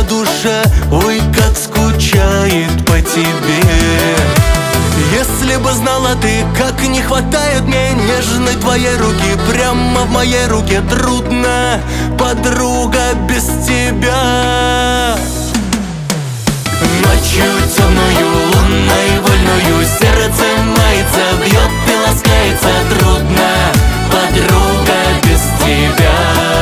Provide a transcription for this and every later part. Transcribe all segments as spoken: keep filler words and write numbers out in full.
душа, ой, как скучает по тебе. Если бы знала ты, как не хватает мне нежной твоей руки, прямо в моей руке трудно, подруга, без тебя. Ночью темную, лунной, вольную, сердце мается, бьет и ласкается. Трудно, подруга, без тебя.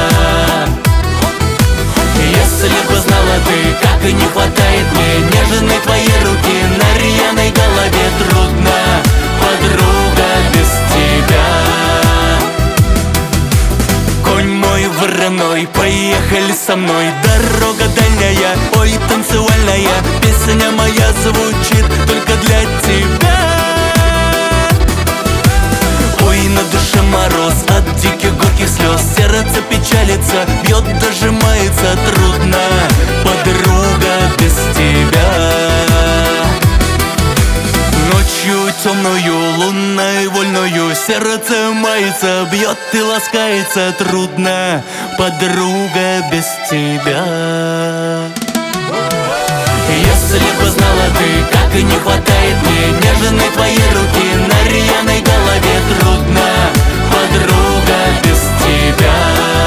Если бы знала ты, как не хватает мне нежной твоей руки на рьяной голове. Трудно, подруга, без тебя. Конь мой вороной, поехали со мной. Дорога дальняя, ой, танцевальная, песня моя звучит только для тебя. Ой, на душе мороз от диких горьких слез, сердце печалится, бьет, дожимается. Трудно, подруга, без тебя. Ночью темную, лунной, вольную, сердце мается, бьет и ласкается. Трудно, подруга, без тебя. Если бы знала ты, как не хватает мне нежной твоей руки на рьяной голове. Трудно, подруга, без тебя.